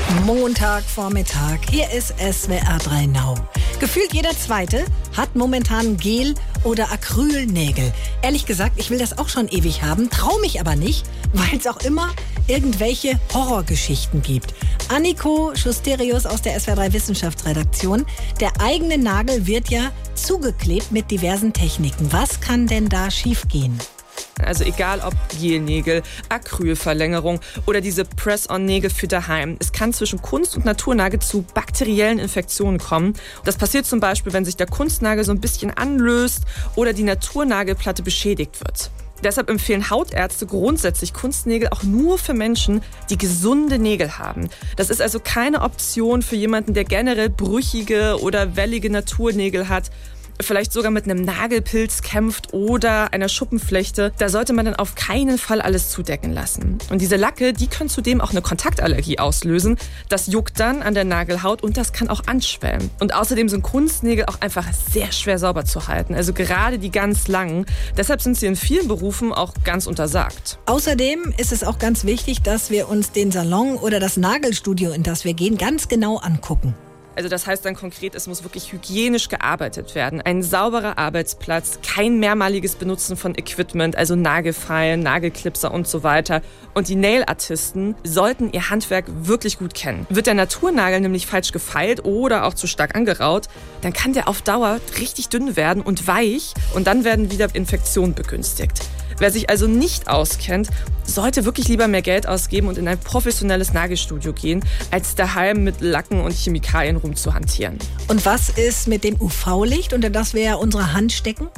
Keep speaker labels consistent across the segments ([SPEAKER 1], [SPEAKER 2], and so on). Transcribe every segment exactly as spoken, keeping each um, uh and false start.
[SPEAKER 1] Montagvormittag, hier ist S W R drei Now. Gefühlt jeder Zweite hat momentan Gel- oder Acrylnägel. Ehrlich gesagt, ich will das auch schon ewig haben, trau mich aber nicht, weil es auch immer irgendwelche Horrorgeschichten gibt. Anniko Schusterius aus der S W R drei Wissenschaftsredaktion. Der eigene Nagel wird ja zugeklebt mit diversen Techniken. Was kann denn da schiefgehen?
[SPEAKER 2] Also egal ob Gelnägel, Acrylverlängerung oder diese Press-on-Nägel für daheim. Es kann zwischen Kunst- und Naturnagel zu bakteriellen Infektionen kommen. Das passiert zum Beispiel, wenn sich der Kunstnagel so ein bisschen anlöst oder die Naturnagelplatte beschädigt wird. Deshalb empfehlen Hautärzte grundsätzlich Kunstnägel auch nur für Menschen, die gesunde Nägel haben. Das ist also keine Option für jemanden, der generell brüchige oder wellige Naturnägel hat, vielleicht sogar mit einem Nagelpilz kämpft oder einer Schuppenflechte. Da sollte man dann auf keinen Fall alles zudecken lassen. Und diese Lacke, die können zudem auch eine Kontaktallergie auslösen. Das juckt dann an der Nagelhaut und das kann auch anschwellen. Und außerdem sind Kunstnägel auch einfach sehr schwer sauber zu halten. Also gerade die ganz langen. Deshalb sind sie in vielen Berufen auch ganz untersagt.
[SPEAKER 1] Außerdem ist es auch ganz wichtig, dass wir uns den Salon oder das Nagelstudio, in das wir gehen, ganz genau angucken.
[SPEAKER 2] Also das heißt dann konkret, es muss wirklich hygienisch gearbeitet werden. Ein sauberer Arbeitsplatz, kein mehrmaliges Benutzen von Equipment, also Nagelfeilen, Nagelklipser und so weiter. Und die Nail-Artisten sollten ihr Handwerk wirklich gut kennen. Wird der Naturnagel nämlich falsch gefeilt oder auch zu stark angeraut, dann kann der auf Dauer richtig dünn werden und weich und dann werden wieder Infektionen begünstigt. Wer sich also nicht auskennt, sollte wirklich lieber mehr Geld ausgeben und in ein professionelles Nagelstudio gehen, als daheim mit Lacken und Chemikalien rumzuhantieren.
[SPEAKER 1] Und was ist mit dem U V-Licht, unter das wir ja unsere Hand stecken?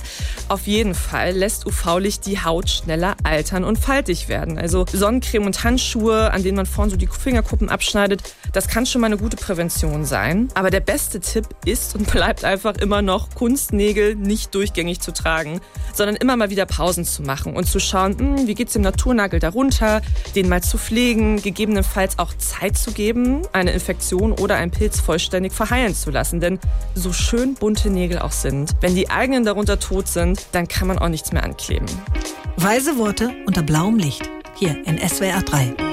[SPEAKER 2] Auf jeden Fall lässt U V-Licht die Haut schneller altern und faltig werden. Also Sonnencreme und Handschuhe, an denen man vorne so die Fingerkuppen abschneidet, das kann schon mal eine gute Prävention sein. Aber der beste Tipp ist und bleibt einfach immer noch, Kunstnägel nicht durchgängig zu tragen, sondern immer mal wieder Pausen zu machen und zu schauen, hm, wie geht's dem Naturnagel darunter, den mal zu pflegen, gegebenenfalls auch Zeit zu geben, eine Infektion oder einen Pilz vollständig verheilen zu lassen. Denn so schön bunte Nägel auch sind, wenn die eigenen darunter tot sind, dann kann man auch nichts mehr ankleben.
[SPEAKER 1] Weise Worte unter blauem Licht. Hier in S W R drei.